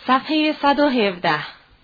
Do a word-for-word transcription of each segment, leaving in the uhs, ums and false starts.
صفحه صد و هفده.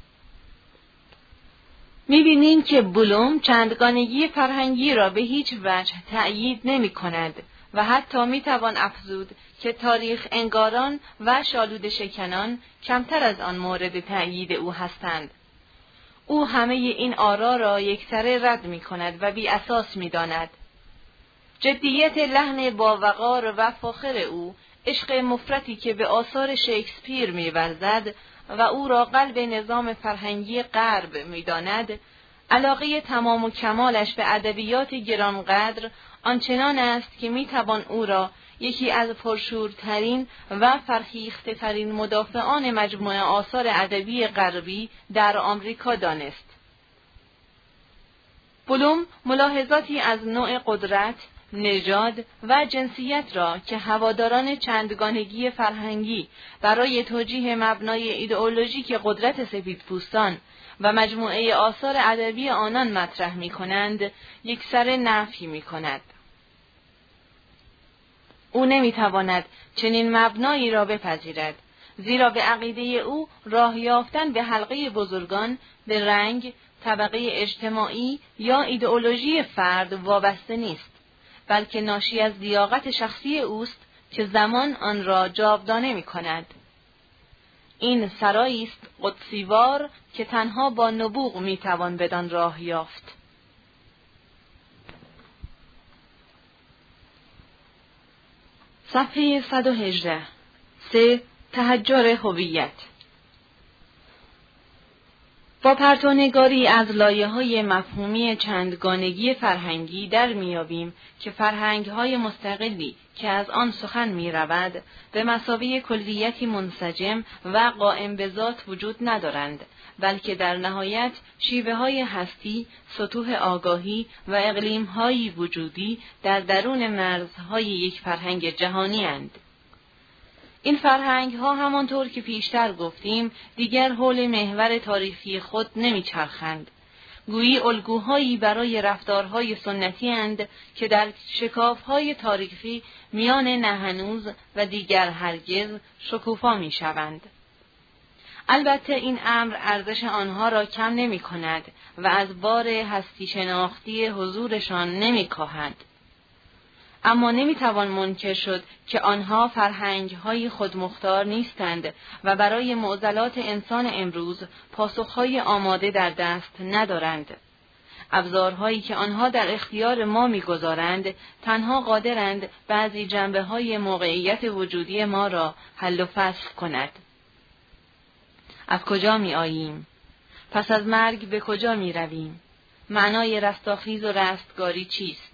می‌بینیم که بلوم چندگانگی فرهنگی را به هیچ وجه تأیید نمی کند و حتی میتوان افزود که تاریخ انگاران و شالود شکنان کمتر از آن مورد تأیید او هستند. او همه این آرا را یکسره رد می کند و بی اساس می داند. جدیت لحن باوقار و فاخر او، عشق مفرطی که به آثار شکسپیر می ورزد و او را قلب نظام فرهنگی غرب می داند، علاقه تمام و کمالش به ادبیات گرانقدر آنچنان است که می توان او را یکی از پرشورترین و فرهیخته ترین مدافعان مجموعه آثار ادبی غربی در آمریکا دانست. بلوم ملاحظاتی از نوع قدرت، نژاد و جنسیت را که هواداران چندگانگی فرهنگی برای توجیه مبنای ایدئولوژیک قدرت سفیدپوستان و مجموعه آثار ادبی آنان مطرح می کنند، یکسره نفی می کند. او نمی تواند چنین مبنایی را بپذیرد، زیرا به عقیده او راه یافتن به حلقه بزرگان به رنگ، طبقه اجتماعی یا ایدئولوژی فرد وابسته نیست، بلکه ناشی از لیاقت شخصی اوست که زمان آن را جاودانه می کند. این سرایی است قدسیوار که تنها با نبوغ می توان بدان راه یافت. صفحه صد و هجده. سه. تحجر هویت. با پرتونگاری از لایه‌های مفهومی چندگانگی فرهنگی در میابیم که فرهنگ‌های مستقلی که از آن سخن می‌رود به مثابه کلیتی منسجم و قائم به ذات وجود ندارند، بلکه در نهایت شیوه‌های هستی، سطوح آگاهی و اقلیم‌های وجودی در درون مرزهای یک فرهنگ جهانی اند. این فرهنگ ها همانطور که پیشتر گفتیم دیگر حول محور تاریخی خود نمیچرخند. گویی الگوهایی برای رفتارهای سنتی اند که در شکافهای تاریخی میان نه هنوز و دیگر هرگز شکوفا می شوند. البته این امر ارزش آنها را کم نمی کند و از بار هستی شناختی حضورشان نمی کاهد. اما نمیتوان منکر شد که آنها فرهنگ‌های خودمختار نیستند و برای معضلات انسان امروز پاسخ‌های آماده در دست ندارند. ابزارهایی که آنها در اختیار ما می‌گذارند تنها قادرند بعضی جنبه‌های موقعیت وجودی ما را حل و فصل کند. از کجا می‌آییم؟ پس از مرگ به کجا می‌رویم؟ معنای رستاخیز و رستگاری چیست؟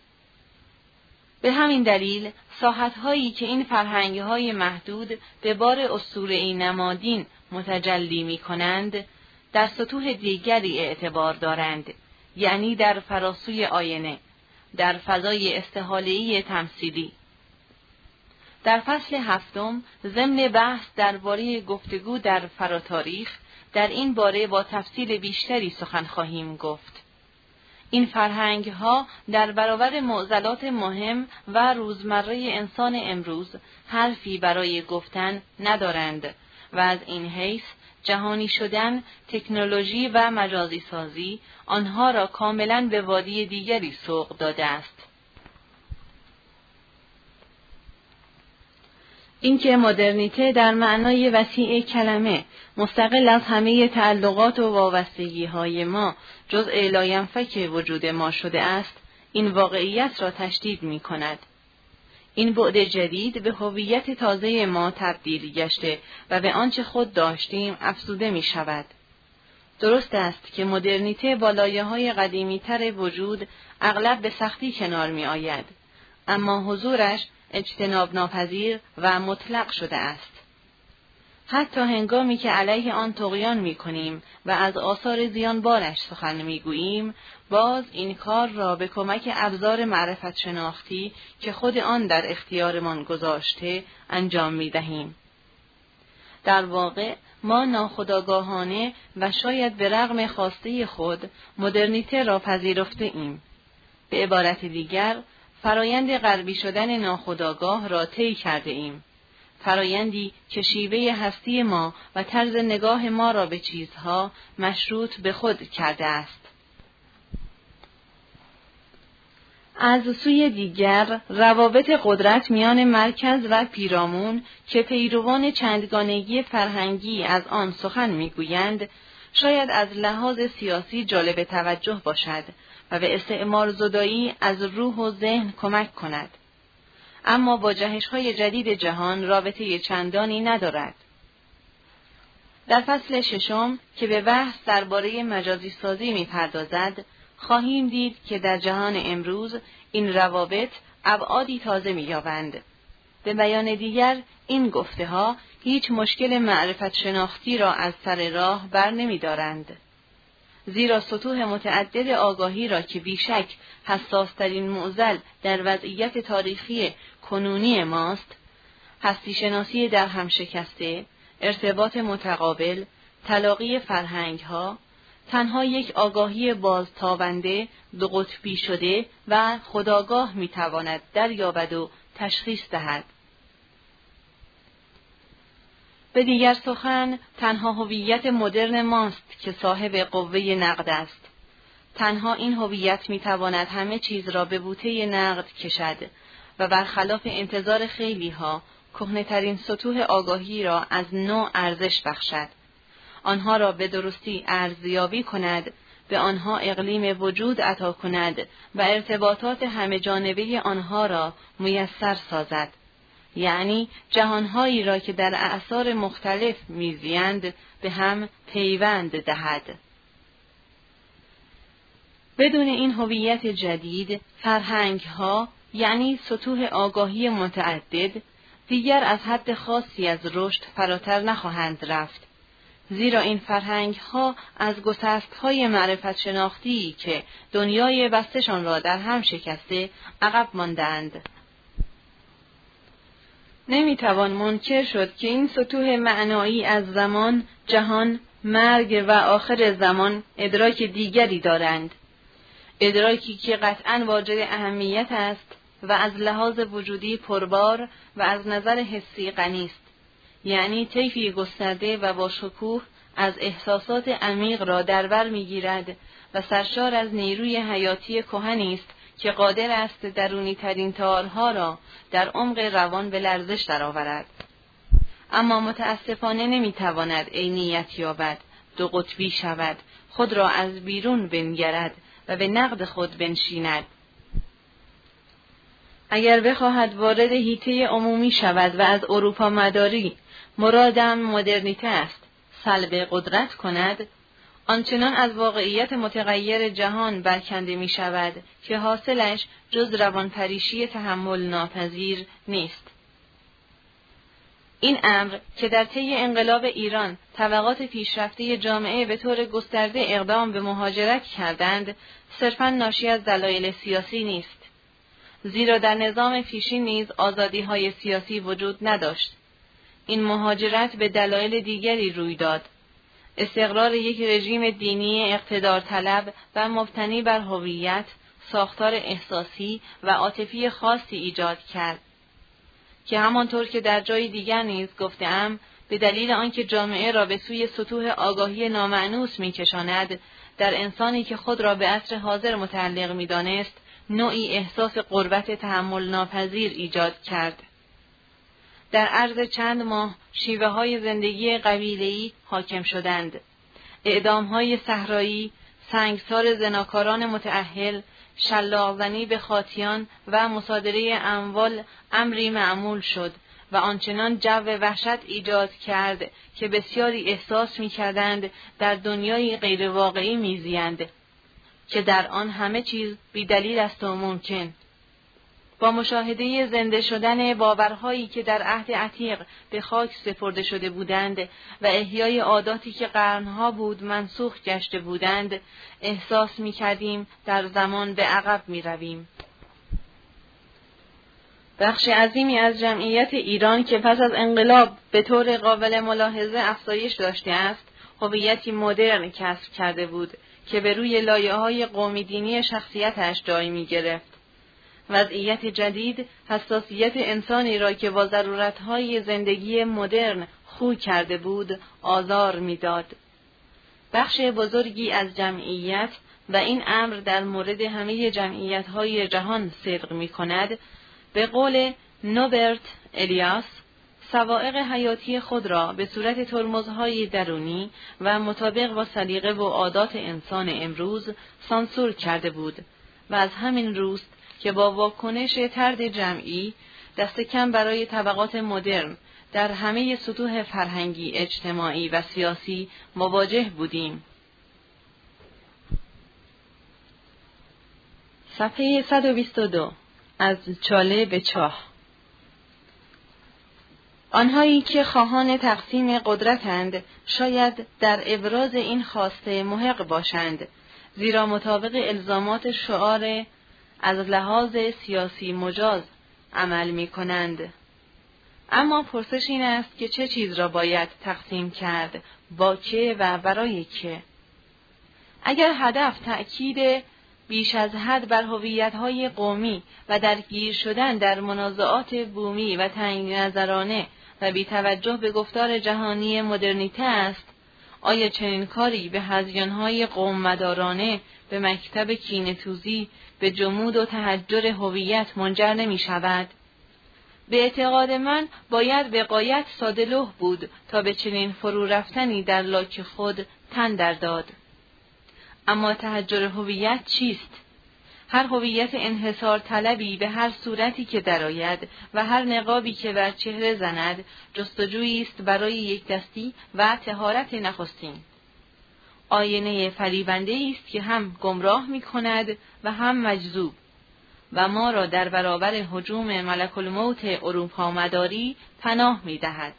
به همین دلیل ساحت‌هایی که این فرهنگ‌های محدود به بار اسطوره‌ای نمادین متجلی می‌کنند، در سطوح دیگری اعتبار دارند، یعنی در فراسوی آینه، در فضای استحاله‌ای تمثیلی. در فصل هفتم ضمن بحث درباره گفتگو در فراتاریخ، در این باره با تفصیل بیشتری سخن خواهیم گفت. این فرهنگ ها در برابر معضلات مهم و روزمره انسان امروز حرفی برای گفتن ندارند و از این حیث جهانی شدن، تکنولوژی و مجازی سازی آنها را کاملا به وادی دیگری سوق داده است. اینکه مدرنیته در معنای وسیع کلمه مستقل از همه تعلقات و وابستگی‌های ما جزء لاینفک وجود ما شده است، این واقعیت را تشدید می‌کند. این بعد جدید به هویت تازه ما تبدیل گشته و به آنچه خود داشتیم افزوده می‌شود. درست است که مدرنیته با لایه‌های قدیمی‌تر وجود اغلب به سختی کنار می‌آید، اما حضورش اجتناب ناپذیر و مطلق شده است. حتی هنگامی که علیه آن طغیان می‌کنیم و از آثار زیانبارش سخن می‌گوییم، باز این کار را به کمک ابزار معرفت شناختی که خود آن در اختیارمان گذاشته انجام می‌دهیم. در واقع ما ناخودآگاهانه و شاید به رغم خواسته خود مدرنیته را پذیرفته ایم. به عبارت دیگر، فرایند غربی شدن ناخودآگاه را طی کرده ایم. فرایندی که شیوه هستی ما و طرز نگاه ما را به چیزها مشروط به خود کرده است. از سوی دیگر، روابط قدرت میان مرکز و پیرامون که پیروان چندگانگی فرهنگی از آن سخن میگویند، شاید از لحاظ سیاسی جالب توجه باشد و به استعمار زدایی از روح و ذهن کمک کند. اما با جهش‌های جدید جهان رابطه چندانی ندارد. در فصل ششم که به بحث درباره مجازی سازی می‌پردازد، خواهیم دید که در جهان امروز این روابط ابعادی تازه می‌یابند. به بیان دیگر، این گفته‌ها هیچ مشکل معرفت شناختی را از سر راه بر نمی‌دارند. زیرا سطوح متعدد آگاهی را که بیشک حساس‌ترین معضل در وضعیت تاریخی کنونی ماست، هستی شناسی در هم شکسته، ارتباط متقابل، تلاقی فرهنگ‌ها، تنها یک آگاهی بازتابنده، دو قطبی شده و خودآگاه می‌تواند دریابد و تشخیص دهد. به دیگر سخن، تنها هویت مدرن ماست که صاحب قوه نقد است. تنها این هویت می‌تواند همه چیز را به بوته نقد کشد و برخلاف انتظار خیلی‌ها، کهنه‌ترین سطوح آگاهی را از نو ارزش بخشد. آنها را به درستی ارزیابی کند، به آنها اقلیم وجود عطا کند و ارتباطات همه جانبه آنها را میسر سازد. یعنی جهانهایی را که در اعصار مختلف میزیند به هم پیوند دهد. بدون این هویت جدید، فرهنگ‌ها یعنی سطوح آگاهی متعدد دیگر از حد خاصی از رشد فراتر نخواهند رفت. زیرا این فرهنگ‌ها از گسست‌های معرفت شناختی که دنیای بستشان را در هم شکسته عقب ماندند. نمیتوان منکر شد که این سطوح معنایی از زمان، جهان، مرگ و آخر زمان ادراک دیگری دارند. ادراکی که قطعاً واجد اهمیت است و از لحاظ وجودی پربار و از نظر حسی غنی است. یعنی طیفی گسترده و با شکوه از احساسات عمیق را در بر می‌گیرد و سرشار از نیروی حیاتی کهنی است که قادر است درونی ترین تارها را در عمق روان به لرزش درآورد. اما متاسفانه نمی‌تواند عینیت یابد، دو قطبی شود، خود را از بیرون بنگرد و به نقد خود بنشیند. اگر بخواهد وارد حیطه عمومی شود و از اروپا مداری، مرادم مدرنیته است، سلب قدرت کند، آنچنان از واقعیت متغیر جهان برکنده می شود که حاصلش جز روانپریشی تحمل ناپذیر نیست. این امر که در طی انقلاب ایران طبقات پیشرفته جامعه به طور گسترده اقدام به مهاجرت کردند، صرفاً ناشی از دلایل سیاسی نیست. زیرا در نظام پیشین نیز آزادی‌های سیاسی وجود نداشت. این مهاجرت به دلایل دیگری روی داد. استقرار یک رژیم دینی اقتدار طلب و مبتنی بر هویت، ساختار احساسی و عاطفی خاصی ایجاد کرد که همانطور که در جای دیگر نیز گفته‌ام، به دلیل آنکه جامعه را به سوی سطوح آگاهی نامأنوس می‌کشاند، در انسانی که خود را به عصر حاضر متعلق می‌دانست، نوعی احساس غربت تحمل ناپذیر ایجاد کرد. در عرض چند ماه شیوه های زندگی قبیله‌ای حاکم شدند. اعدام‌های صحرایی، سنگسار زناکاران متأهل، شلاق‌زنی به خاطیان و مصادره اموال امری معمول شد و آنچنان جو وحشت ایجاد کرد که بسیاری احساس می‌کردند در دنیای غیر واقعی می‌زیند که در آن همه چیز بی دلیل است و ممکن. با مشاهده زنده شدن باورهایی که در عهد عتیق به خاک سپرده شده بودند و احیای عاداتی که قرنها بود منسوخ گشته بودند، احساس می‌کردیم در زمان به عقب می‌رویم. بخش عظیمی از جمعیت ایران که پس از انقلاب به طور قابل ملاحظه افزایش داشته است، هویتی مدرن کسب کرده بود که به روی لایه‌های قومی دینی شخصیتش جای می‌گرفت. وضعیت جدید حساسیت انسانی را که با ضرورت‌های زندگی مدرن خو کرده بود آزار می‌داد. بخش بزرگی از جمعیت و این امر در مورد همه جمعیت‌های جهان صدق می‌کند، به قول نوبرت الیاس، سوائق حیاتی خود را به صورت ترمزهای درونی و مطابق با سلیقه و عادات انسان امروز سانسور کرده بود و از همین روست که با واکنش طرد جمعی دست کم برای طبقات مدرن در همه سطوح فرهنگی، اجتماعی و سیاسی مواجه بودیم. صفحه صد و بیست و دو. از چاله به چاه. آنهایی که خواهان تقسیم قدرتند شاید در ابراز این خواسته محق باشند، زیرا مطابق الزامات شعار از لحاظ سیاسی مجاز عمل می کنند. اما پرسش این است که چه چیز را باید تقسیم کرد، با که و برای که؟ اگر هدف تأکید بیش از حد بر هویت‌های قومی و درگیر شدن در منازعات بومی و تعیین نظرانه و بی توجه به گفتار جهانی مدرنیته است، آیا چنین کاری به هذیان‌های قوم مدارانه، به مکتب کینه‌توزی، به جمود و تحجر هویت منجر نمی شود؟ به اعتقاد من باید به غایت ساده‌لوح بود تا به چنین فرو رفتنی در لاک خود تن در داد. اما تحجر هویت چیست؟ هر هویت انحصار طلبی به هر صورتی که درآید و هر نقابی که بر چهره زند جستجویی است برای یک دستی و طهارت نخستین. آینه فریبنده است که هم گمراه می کند و هم مجذوب و ما را در برابر هجوم ملک الموت اروپا مداری پناه می دهد.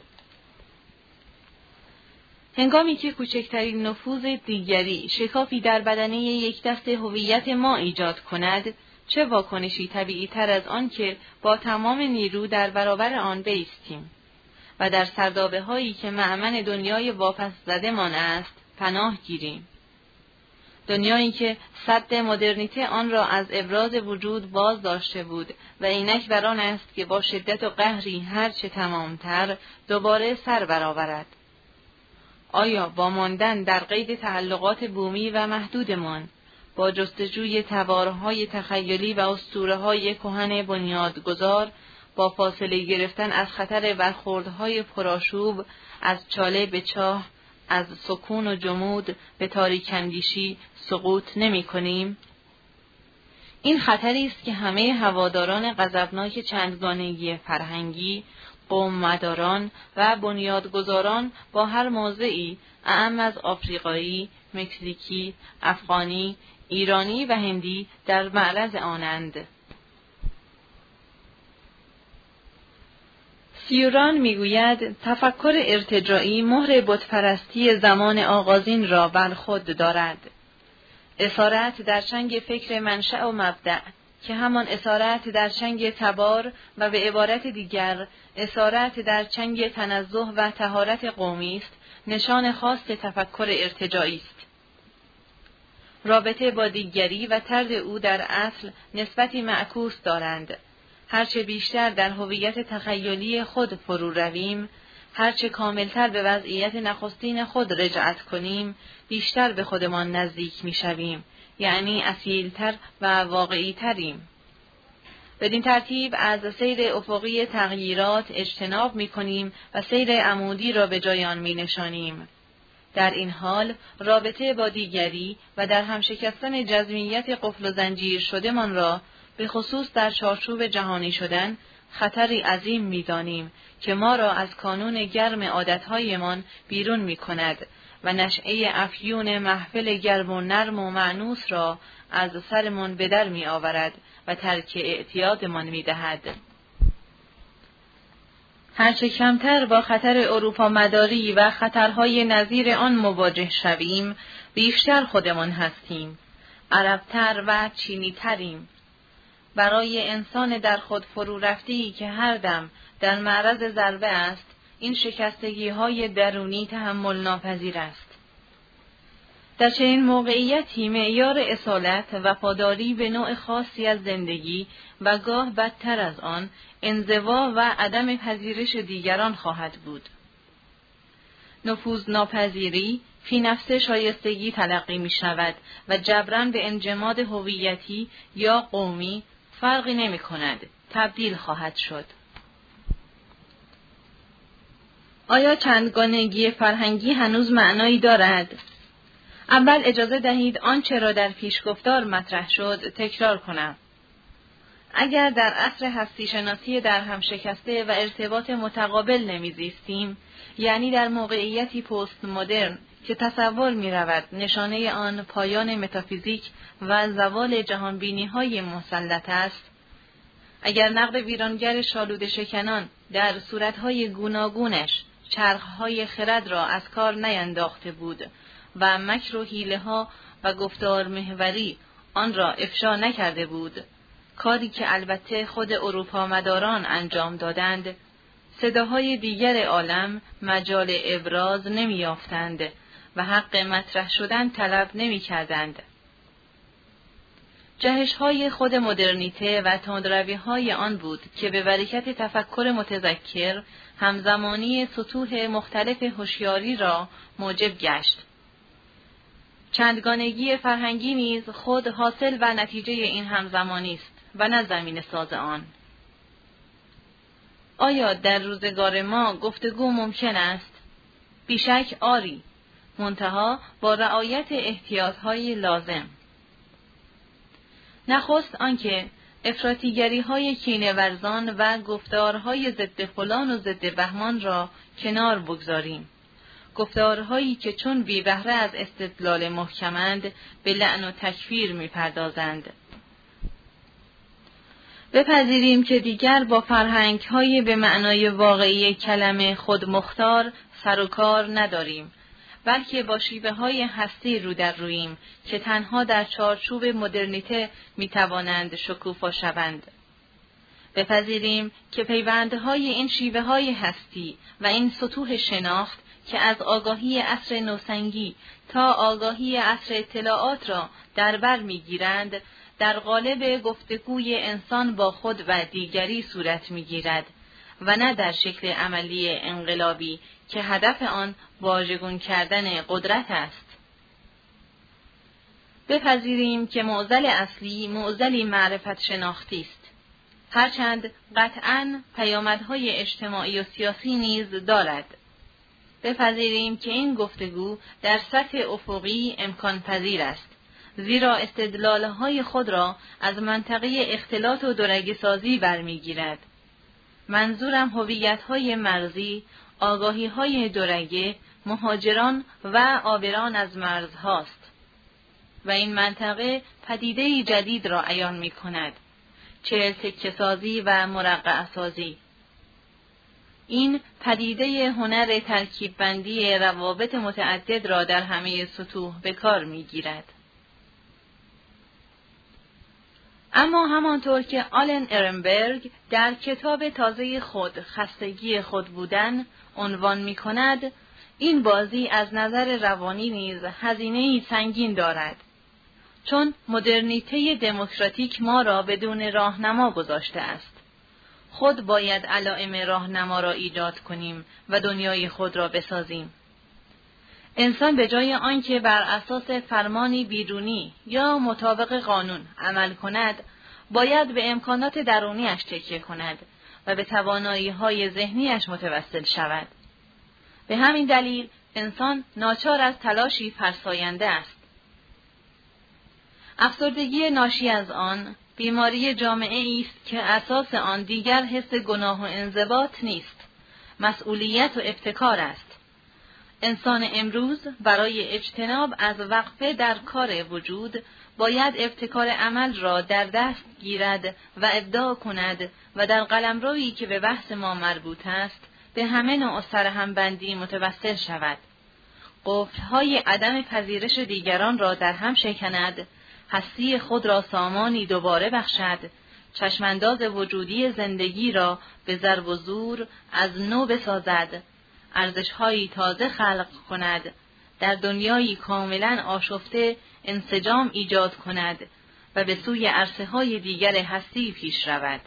هنگامی که کوچکترین نفوذ دیگری شکافی در بدنه یک دست هویت ما ایجاد کند، چه واکنشی طبیعی تر از آن که با تمام نیرو در برابر آن بایستیم و در سردابه هایی که مأمن دنیای واپس زده مان است پناه گیریم. دنیایی که سد مدرنیته آن را از ابراز وجود باز داشته بود و اینک بر آن است که با شدت و قهری هرچه تمامتر دوباره سر برآورد. آیا با ماندن در قید تعلقات بومی و محدودمان، با جستجوی تبارهای تخیلی و اسطوره‌های کهن بنیادگذار، با فاصله گرفتن از خطر برخوردهای پرآشوب، از چاله به چاه، از سکون و جمود به تاریک‌اندیشی سقوط نمی کنیم؟ این خطری است که همه هواداران غضبناک چندگانگی فرهنگی، قوم مداران و بنیادگذاران با هر موضعی، اعم از آفریقایی، مکزیکی، افغانی، ایرانی و هندی در معرض آنند. سیوران میگوید تفکر ارتجاعی مهر بتپرستی زمان آغازین را بر خود دارد. اسارت در چنگ فکر منشأ و مبدأ که همان اسارت در چنگ تبار و به عبارت دیگر اسارت در چنگ تنزه و طهارت قومی است، نشان خاص تفکر ارتجاعی است. رابطه با دیگری و طرد او در اصل نسبتی معکوس دارند. هرچه بیشتر در هویت تخیلی خود فرو رویم، هرچه کاملتر به وضعیت نخستین خود رجعت کنیم، بیشتر به خودمان نزدیک می‌شویم، یعنی اصیلتر و واقعی‌تریم. بدین ترتیب از سیر افقی تغییرات اجتناب می‌کنیم و سیر عمودی را به جای آن می‌نشانیم. در این حال رابطه با دیگری و در هم شکستن جزمیت قفل و زنجیر شده‌مان را به خصوص در چارچوب جهانی شدن خطری عظیم می‌دانیم که ما را از کانون گرم عادت‌هایمان بیرون می‌کند و نشعه افیون محفل گرم و نرم و مأنوس را از سرمان به در می‌آورد و ترک اعتیادمان می‌دهد. هرچه کمتر با خطر اروپا مداری و خطرهای نظیر آن مواجه شویم، بیشتر خودمان هستیم، عربتر و چینی‌تریم. برای انسان در خود فرو رفته‌ای که هر دم در معرض ضربه است، این شکستگی‌های درونی تحمل ناپذیر است. در چنین موقعیتی معیار اصالت وفاداری به نوع خاصی از زندگی و گاه بدتر از آن انزوا و عدم پذیرش دیگران خواهد بود. نفوذ ناپذیری فی نفس شایستگی تلقی می شود و جبران به انجماد هویتی یا قومی فرقی نمی کند، تبدیل خواهد شد. آیا چندگانگی فرهنگی هنوز معنایی دارد؟ اول اجازه دهید آنچه را در پیشگفتار مطرح شد تکرار کنم. اگر در عصر هستی شناسی در هم شکسته و ارتباط متقابل نمیزیستیم، یعنی در موقعیتی پست مدرن که تصور می رود نشانه آن پایان متافیزیک و زوال جهانبینی های مسلط است، اگر نقد ویرانگر شالوده شکنان در صورتهای گوناگونش چرخهای خرد را از کار نینداخته بود و مکر و حیله ها و گفتار محوری آن را افشا نکرده بود، کاری که البته خود اروپا مداران انجام دادند، صداهای دیگر عالم مجال ابراز نمی یافتند و حق مطرح شدن طلب نمی کردند. جهش‌های خود مدرنیته و تندروی‌های آن بود که به برکت تفکر متذکر همزمانی سطوح مختلف هوشیاری را موجب گشت. چندگانگی فرهنگی نیز خود حاصل و نتیجه این همزمانی است و نه زمین ساز آن. آیا در روزگار ما گفتگو ممکن است؟ بیشک آری، منتها با رعایت احتیاط‌های لازم. نخست آنکه افراطیگری‌های کینه‌ورزان و گفتارهای ضد فلان و ضد بهمان را کنار بگذاریم. گفتارهایی که چون بی بهره از استدلال محکمند به لعن و تکفیر می‌پردازند. بپذیریم که دیگر با فرهنگ‌های به معنای واقعی کلمه خود مختار سر و کار نداریم، بلکه با شیوه‌های هستی رو در روییم که تنها در چارچوب مدرنیته می‌توانند شکوفا شوند. بپذیریم که پیوندهای این شیوه‌های هستی و این سطوح شناخت که از آگاهی عصر نوسنگی تا آگاهی عصر اطلاعات را در بر می‌گیرند، در قالب گفتگوی انسان با خود و دیگری صورت می‌گیرد و نه در شکل عملی انقلابی که هدف آن واژگون کردن قدرت است. بپذیریم که معضل اصلی معضلی معرفت شناختی است، هرچند قطعاً پیامدهای اجتماعی و سیاسی نیز دارد. بپذیریم که این گفتگو در سطح افقی امکان پذیر است، زیرا استدلالهای خود را از منطقه اختلاط و دورگه سازی برمیگیرد. منظورم هویت‌های مرزی، آگاهی‌های دورگه، مهاجران و عابران از مرزهاست و این منطقه پدیده‌ای جدید را عیان می‌کند، چهل تکه سازی و مرقع سازی. این پدیده هنر ترکیب بندی روابط متعدد را در همه سطوح به کار می‌گیرد. اما همانطور که آلن ارنبرگ در کتاب تازه خود خستگی خود بودن عنوان می کند، این بازی از نظر روانی نیز هزینه‌ای سنگین دارد، چون مدرنیته دموکراتیک ما را بدون راهنما گذاشته است. خود باید علائم راهنما را ایجاد کنیم و دنیای خود را بسازیم. انسان به جای آنکه بر اساس فرمانی بیرونی یا مطابق قانون عمل کند، باید به امکانات درونیش تکیه کند و به توانایی‌های ذهنیش متوسل شود. به همین دلیل انسان ناچار از تلاشی فرساینده است. افسردگی ناشی از آن بیماری جامعه است که اساس آن دیگر حس گناه و انضباط نیست، مسئولیت و ابتکار است. انسان امروز برای اجتناب از وقفه در کار وجود باید ابتکار عمل را در دست گیرد و ابداع کند و در قلمرویی که به بحث ما مربوط است به همه نوع سرهمبندی متوسل شود. قفل‌های عدم پذیرش دیگران را در هم شکند، هستی خود را سامانی دوباره بخشد، چشمانداز وجودی زندگی را به ضرب و زور از نو بسازد، ارزش‌هایی تازه خلق کند در دنیایی کاملا آشفته انسجام ایجاد کند و به سوی عرصه‌های دیگر هستی پیش رود.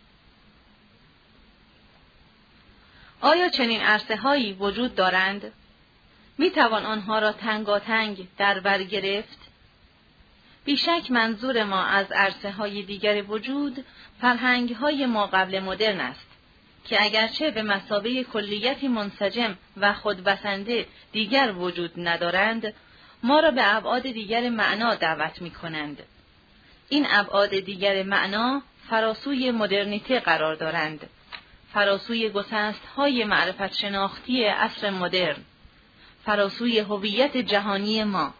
آیا چنین عرصه‌هایی وجود دارند؟ می‌توان آنها را تنگاتنگ در بر گرفت؟ بیشک منظور ما از عرصه‌های دیگر وجود فرهنگ‌های ما قبل مدرن است که اگرچه به مثابه کلیتی منسجم و خودبسنده دیگر وجود ندارند، ما را به ابعاد دیگر معنا دعوت می‌کنند. این ابعاد دیگر معنا فراسوی مدرنیته قرار دارند، فراسوی گسست‌های معرفت شناختی عصر مدرن، فراسوی هویت جهانی ما.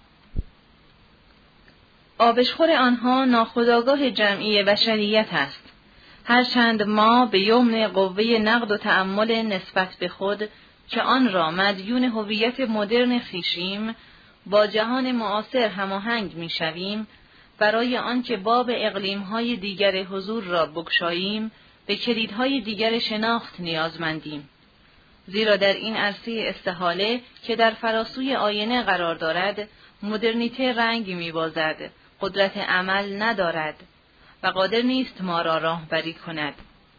آبشخور آنها ناخودآگاه جمعی بشریت است، هرچند ما به یمن قوه نقد و تأمل نسبت به خود که آن را مدیون هویت مدرن خویشیم با جهان معاصر هماهنگ می‌شویم، برای آنکه باب اقلیم‌های دیگر حضور را بگشاییم به کلیدهای دیگر شناخت نیازمندیم، زیرا در این عرصه استحاله که در فراسوی آینه قرار دارد مدرنیته رنگ می‌بازد، قدرت عمل ندارد و قادر نیست ما را راهبری کند.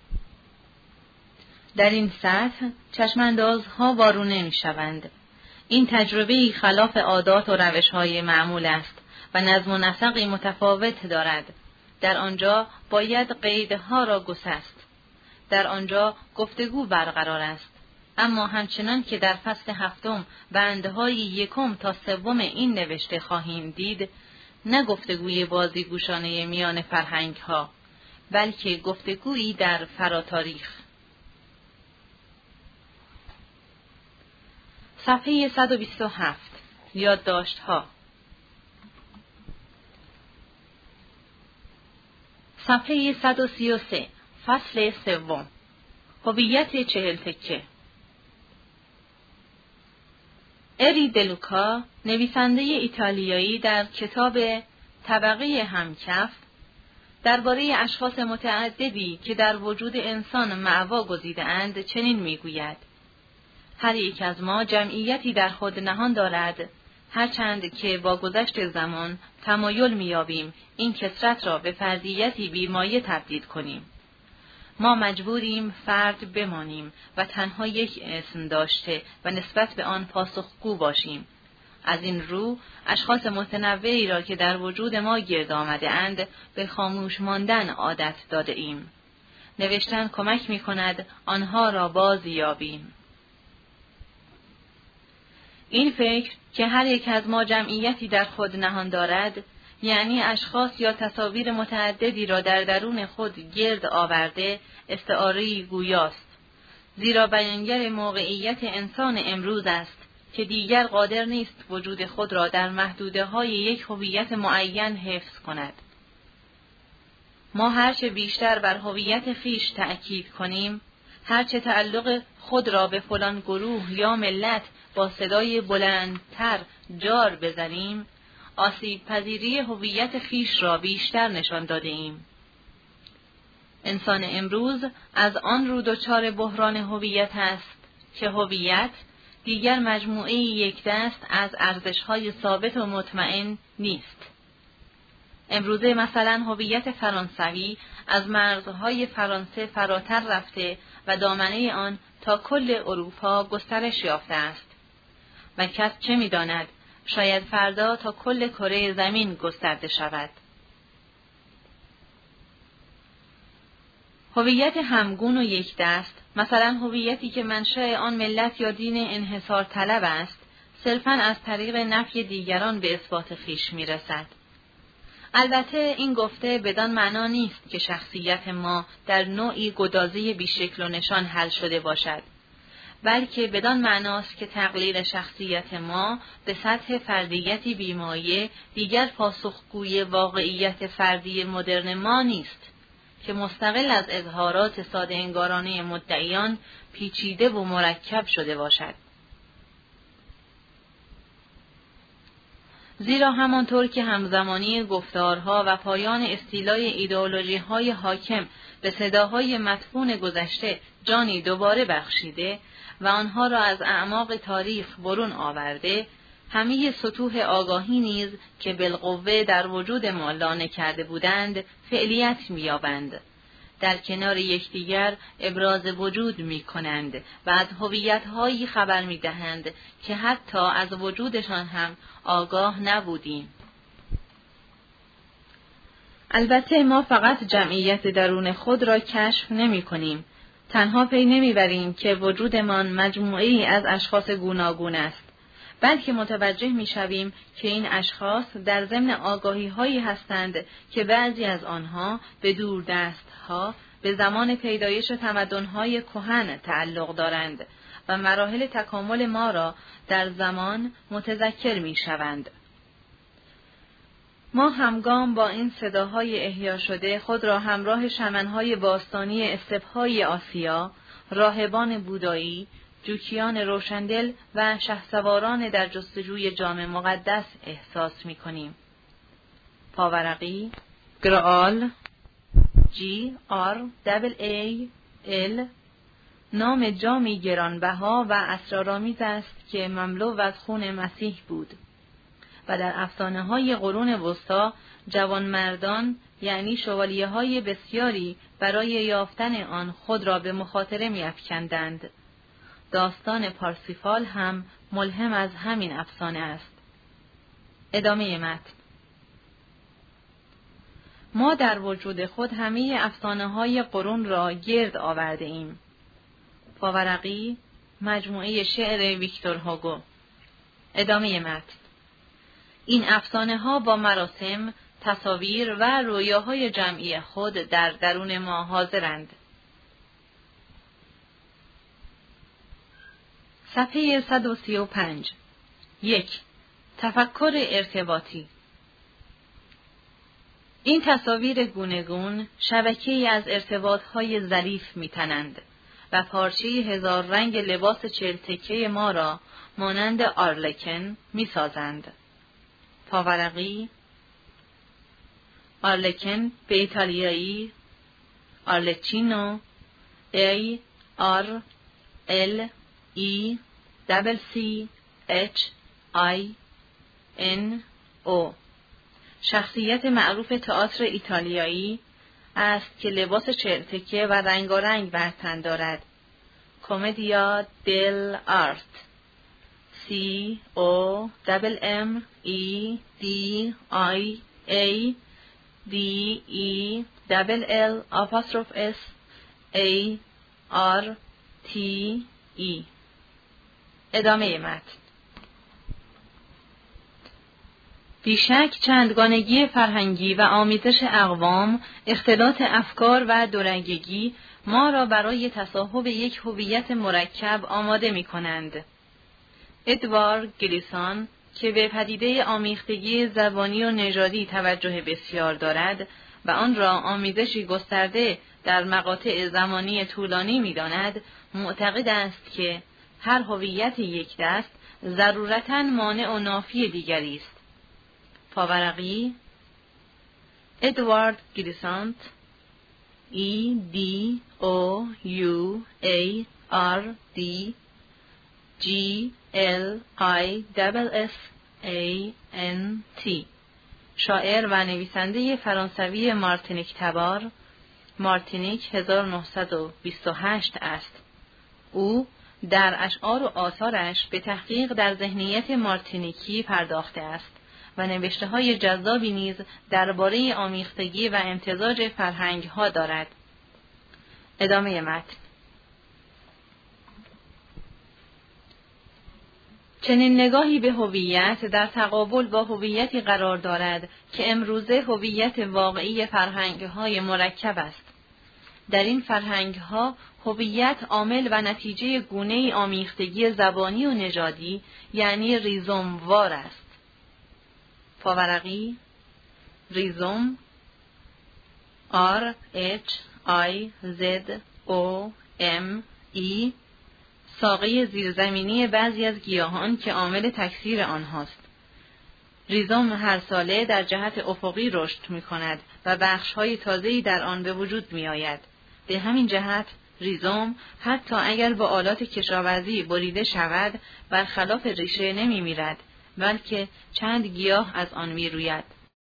در این سطح چشماندازها وارونه می‌شوند. این تجربه‌ای خلاف عادات و روش‌های معمول است و نظم و نسقی متفاوت دارد. در آنجا باید قیدها را گسست. در آنجا گفتگو برقرار است. اما همچنان که در فصل هفتم بندهای یکم تا سوم این نوشته خواهیم دید، نه گفتگوی بازیگوشانه میان فرهنگ‌ها، بلکه گفتگویی در فراتاریخ. صفحه صد و بیست و هفت. یادداشت‌ها. صفحه صد و سی و سه. فصل سوم. هویت چهل تکه. اری دلوکا، نویسنده ایتالیایی، در کتاب طبقه همکف درباره اشخاص متعددی که در وجود انسان مأوا گزیده‌اند چنین می‌گوید: هر یک از ما جمعیتی در خود نهان دارد، هرچند که با گذشت زمان تمایل می‌یابیم این کثرت را به فردیتی بی‌مایه تبدیل کنیم. ما مجبوریم فرد بمانیم و تنها یک اسم داشته و نسبت به آن پاسخگو باشیم. از این رو اشخاص متنوعی را که در وجود ما گرد آمده اند به خاموش ماندن عادت داده ایم. نوشتن کمک می کند آنها را باز یابیم. این فکر که هر یک از ما جمعیتی در خود نهان دارد، یعنی اشخاص یا تصاویر متعددی را در درون خود گرد آورده، استعاره‌ای گویاست، زیرا بیانگر موقعیت انسان امروز است که دیگر قادر نیست وجود خود را در محدوده‌های یک هویت معین حفظ کند. ما هرچه بیشتر بر هویت خویش تأکید کنیم، هرچه تعلق خود را به فلان گروه یا ملت با صدای بلندتر جار بزنیم، آسیب پذیری هویت خویش را بیشتر نشان داده ایم. انسان امروز از آن رو دچار بحران هویت است که هویت دیگر مجموعه یک دست از ارزش‌های ثابت و مطمئن نیست. امروزه مثلا هویت فرانسوی از مرزهای فرانسه فراتر رفته و دامنه آن تا کل اروپا گسترش یافته است و کس چه می‌داند، شاید فردا تا کل کره زمین گسترده شود. هویت همگون و یک دست، مثلا هویتی که منشأ آن ملت یا دین انحصار طلب است، صرفاً از طریق نفی دیگران به اثبات خویش می‌رسد. البته این گفته بدان معنا نیست که شخصیت ما در نوعی گدازه بیشکل و نشان حل شده باشد، بلکه بدان معناست که تقلیل شخصیت ما به سطح فردیتی بیمایه دیگر پاسخگوی واقعیت فردی مدرن ما نیست که مستقل از اظهارات ساده انگارانه مدعیان پیچیده و مرکب شده باشد. زیرا همانطور که همزمانی گفتارها و پایان استیلای ایدئولوژی‌های حاکم به صداهای مدفون گذشته جانی دوباره بخشیده و آنها را از اعماق تاریخ برون آورده، همه سطوح آگاهی نیز که بالقوه در وجود ما لانه کرده بودند فعلیت می‌یابند. در کنار یکدیگر ابراز وجود می‌کنند و از هویت‌هایی خبر می‌دهند که حتی از وجودشان هم آگاه نبودیم. البته ما فقط جمعیت درون خود را کشف نمی‌کنیم. تنها پی نمی‌بریم که وجودمان مجموعه‌ای از اشخاص گوناگون است، بلکه متوجه می‌شویم که این اشخاص در ضمن آگاهی‌هایی هستند که بعضی از آنها به دوردست‌ها به زمان پیدایش تمدن‌های کهن تعلق دارند و مراحل تکامل ما را در زمان متذکر می‌شوند. ما همگام با این صداهای احیا شده خود را همراه شمنهای باستانی استپ‌های آسیا، راهبان بودایی، جوکیان روشندل و شهسواران در جستجوی جام مقدس احساس می‌کنیم. پاورقی، گرآل، جی آر دبل ای ال نام جامی گرانبها و اسرارآمیز است که مملو از خون مسیح بود و در افسانه‌های قرون وسطی جوانمردان یعنی شوالیه‌های بسیاری برای یافتن آن خود را به مخاطره می‌افکندند. داستان پارسیفال هم ملهم از همین افسانه است. ادامه متن. ما در وجود خود همه افسانه‌های قرون را گرد آورده ایم. پاورقی، مجموعه شعر ویکتور هوگو. ادامه متن. این افسانه‌ها با مراسم، تصاویر و رویاهای جمعی خود در درون ما حاضرند. صفحه صد و سی و پنج. یک. تفکر ارتباطی. این تصاویر گوناگون شبکه‌ای از ارتباط‌های ظریف می‌تنند و پارچه هزار رنگ لباس چهل تکه ما را مانند آرلکن می‌سازند. پاورقی، آرلکن به ایتالیایی آرلچینو، ای آر ال ای دبل سی اچ آی ان او، شخصیت معروف تئاتر ایتالیایی است که لباس چهل تکه و رنگارنگ بر تن دارد. کمدیا دل آرت، سی او دبل ام ای دی آی ای دی ای دبل ال آپاستروف اس ای آر تی ای. ادامه متن. بیشک چندگانگی فرهنگی و آمیزش اقوام، اختلاط افکار و دورنگگی ما را برای تصاحب یک هویت مرکب آماده می کنند. ادوارد گلیسون که به پدیده آمیختگی زبانی و نژادی توجه بسیار دارد و آن را آمیزشی گسترده در مقاطع زمانی طولانی می داند، معتقد است که هر هویت یک دست ضرورتاً مانع و نافی دیگری است. پاورقی، ادوارد گلیسون، ای دی او یو ای آر دی جی ال آی دبل اس ای ان تی، شاعر و نویسنده فرانسوی مارتینیک تبار، مارتینیک هزار و نهصد و بیست و هشت است. او در اشعار و آثارش به تحقیق در ذهنیت مارتینیکی پرداخته است و نوشته‌های جذابی نیز درباره آمیختگی و امتزاج فرهنگ‌ها دارد. ادامه متن. چنین نگاهی به هویت در تقابل با هویتی قرار دارد که امروزه هویت واقعی فرهنگ‌های مرکب است. در این فرهنگ‌ها هویت عامل و نتیجه گونه‌ای آمیختگی زبانی و نژادی یعنی ریزوموار است. پاورقی، ریزوم، آر اچ آی زد او ام ای، ساقه زیرزمینی بعضی از گیاهان که عامل تکثیر آنهاست. ریزوم هر ساله در جهت افقی رشد می کند و بخش‌های تازه‌ای در آن به وجود می آید. به همین جهت ریزوم حتی اگر با آلات کشاورزی بریده شود برخلاف ریشه نمی میرد، بلکه چند گیاه از آن می روید.